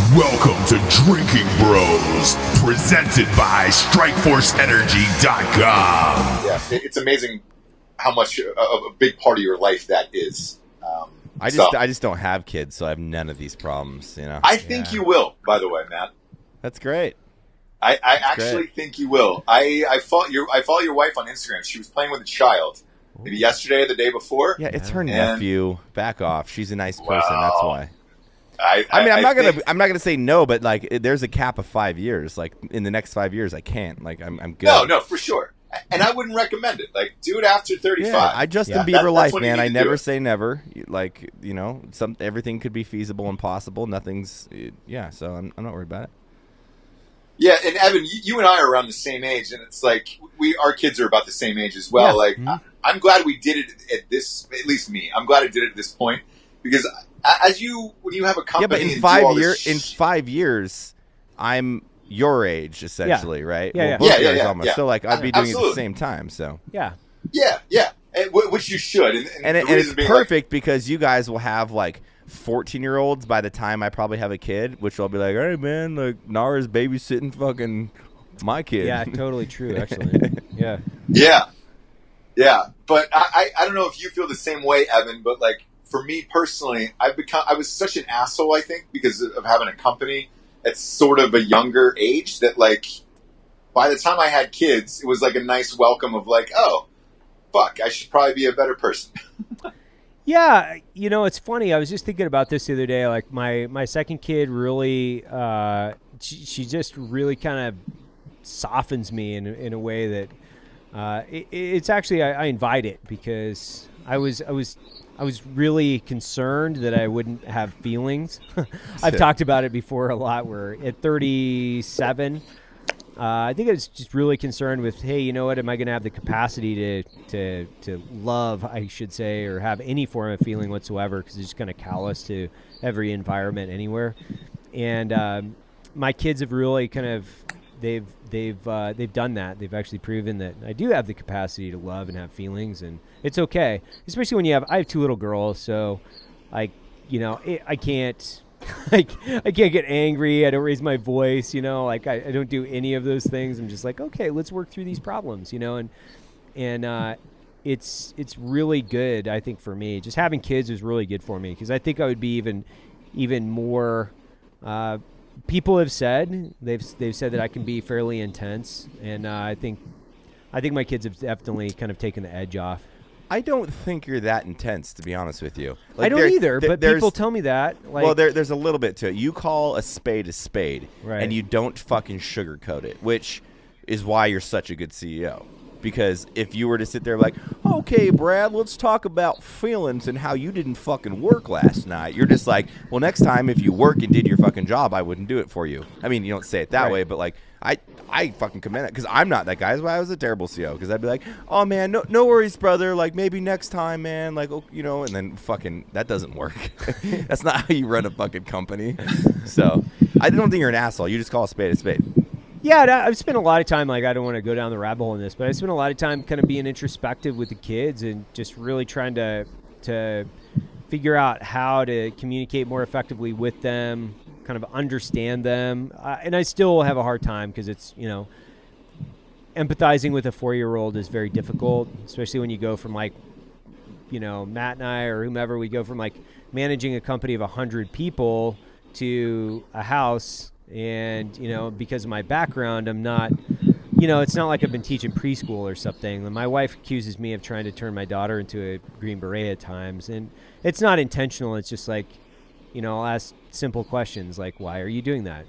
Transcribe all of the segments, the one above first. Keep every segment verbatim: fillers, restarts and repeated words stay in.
Welcome to Drinking Bros, presented by Strike Force Energy dot com. Yeah, it's amazing how much a, a big part of your life that is. Um, I just so. I just don't have kids, so I have none of these problems. You know. I think yeah. you will. By the way, Matt. That's great. I, I That's actually great. think you will. I I follow your I follow your wife on Instagram. She was playing with a child, maybe yesterday or the day before. Yeah, it's her and, nephew. Back off. She's a nice person. Wow. That's why. I, I mean, I'm I not think, gonna I'm not gonna say no, but like, it, there's a cap of five years. Like in the next five years, I can't. Like I'm I'm good. No, no, for sure. And I wouldn't recommend it. Like, do it after thirty-five. Yeah, I Justin yeah. Bieber that, that's life, when you man. need I to never do it. say never. Like, you know, some everything could be feasible and possible. Nothing's, yeah. So I'm I'm not worried about it. Yeah, and Evan, you, you and I are around the same age, and it's like we our kids are about the same age as well. Yeah. Like, Mm-hmm. I, I'm glad we did it at this. At least me, I'm glad I did it at this point because as you when you have a company, Yeah, but in and five do all years, this in sh- five years, I'm your age essentially, right? Yeah, well, yeah. both Yeah, yeah, yours yeah, almost. yeah. So like, I'd be doing it at Absolutely. the same time. So Yeah. yeah, yeah, and, w- which you should, and, and, and, the it, and reason it's being, perfect because you guys will have like fourteen year olds by the time I probably have a kid, which will be like, hey man, like Nara's babysitting fucking my kid. Yeah, totally true, actually. Yeah. Like, yeah, yeah. But I, I, I don't know if you feel the same way, Evan. But like for me personally, I've become I was such an asshole, I think, because of having a company at sort of a younger age that like by the time I had kids, it was like a nice welcome of like, oh, fuck, I should probably be a better person. Yeah, you know, it's funny. I was just thinking about this the other day. Like my, my second kid really, uh, she, she just really kind of softens me in, in a way that uh, it, it's actually, I, I invite it because I was, I was, I was really concerned that I wouldn't have feelings. I've talked about it before a lot where at thirty-seven, Uh, I think I was just really concerned with, hey, you know what? Am I going to have the capacity to, to to love, I should say, or have any form of feeling whatsoever? Because it's just kind of callous to every environment anywhere. And um, my kids have really kind of they've they've uh, they've done that. They've actually proven that I do have the capacity to love and have feelings, and it's okay. Especially when you have I have two little girls, so I you know it, I can't. I, I can't get angry. I don't raise my voice, you know, like I, I don't do any of those things. I'm just like, okay, let's work through these problems, you know, and, and, uh, it's, it's really good. I think for me, just having kids is really good for me. Cause I think I would be even, even more, uh, people have said, they've, they've said that I can be fairly intense. And, uh, I think, I think my kids have definitely kind of taken the edge off. I don't think you're that intense, to be honest with you. Like, I don't there- either, th- but there's- people tell me that. Like, well, there, there's a little bit to it. You call a spade a spade, Right. and you don't fucking sugarcoat it, which is why you're such a good C E O. Because if you were to sit there like, okay, Brad, let's talk about feelings and how you didn't fucking work last night. You're just like, well, next time if you work and did your fucking job, I wouldn't do it for you. I mean, you don't say it that Right. way, but like, I I fucking commend that because I'm not that guy. That's why I was a terrible C E O because I'd be like, oh man, no no worries, brother. Like maybe next time, man. Like oh, you know, and then fucking that doesn't work. That's not how you run a fucking company. So I don't think you're an asshole. You just call a spade a spade. Yeah, and I- I've spent a lot of time, like, I don't want to go down the rabbit hole in this, but I spent a lot of time kind of being introspective with the kids and just really trying to to figure out how to communicate more effectively with them, kind of understand them. Uh, and I still have a hard time because it's, you know, empathizing with a four-year-old is very difficult, especially when you go from, like, you know, Matt and I or whomever, we go from, like, managing a company of one hundred people to a house. And, you know, because of my background, I'm not, you know, it's not like I've been teaching preschool or something. My wife accuses me of trying to turn my daughter into a Green Beret at times. And it's not intentional. It's just like, you know, I'll ask simple questions like, why are you doing that?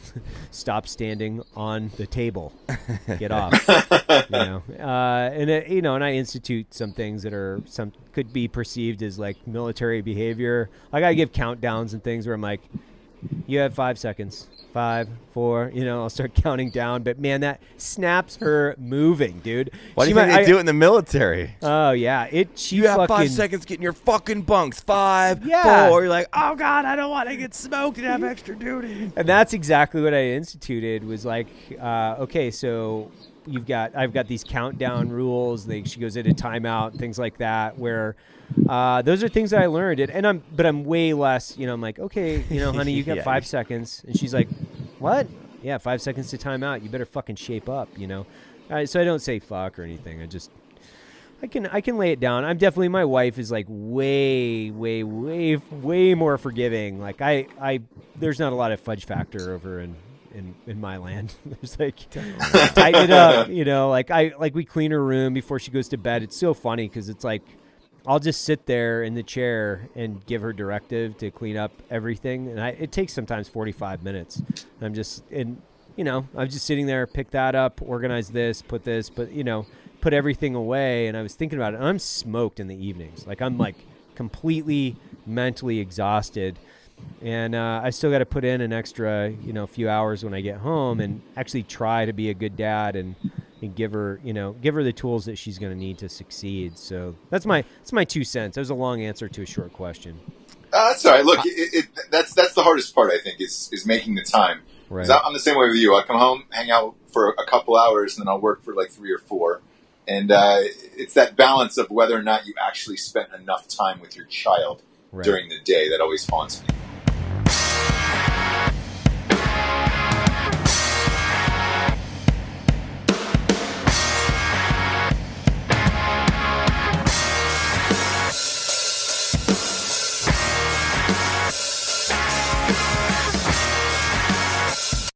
Stop standing on the table. Get off. you know, uh, and, it, you know, and I institute some things that are some could be perceived as like military behavior. Like I give countdowns and things where I'm like, you have five seconds. Five, four, you know, I'll start counting down. But, man, that snaps her moving, dude. Why do She you think might- they I- do it in the military? Oh, yeah. It. She You have fucking, five seconds getting your fucking bunks. Five, Yeah. four. You're like, oh, God, I don't want to get smoked and have extra duty. And that's exactly what I instituted was like, uh, okay, so you've got I've got these countdown rules. They, she goes into timeout, things like that. Where uh, those are things that I learned, and, and I'm but I'm way less. You know, I'm like, okay, you know, honey, you got Yeah. five seconds, and she's like, what? Yeah, five seconds to timeout. You better fucking shape up. You know, uh, so I don't say fuck or anything. I just I can I can lay it down. I'm definitely my wife is like way way way way more forgiving. Like I I there's not a lot of fudge factor over in in, in my land. There's like tighten it up, you know. Like I like we clean her room before she goes to bed. It's so funny because it's like I'll just sit there in the chair and give her directive to clean up everything, and I, it takes sometimes forty-five minutes. And I'm just and you know I'm just sitting there, pick that up, organize this, put this, but you know. Put everything away, and I was thinking about it, and I'm smoked in the evenings. Like I'm like completely mentally exhausted, and uh, I still got to put in an extra, you know, few hours when I get home and actually try to be a good dad and, and give her, you know, give her the tools that she's going to need to succeed. So that's my that's my two cents. That was a long answer to a short question. Uh, that's all right. Look, it, it, that's that's the hardest part, I think, is is making the time. Right. 'Cause I'm the same way with you. I come home, hang out for a couple hours, and then I'll work for like three or four. And uh, it's that balance of whether or not you actually spent enough time with your child Right. during the day that always haunts me.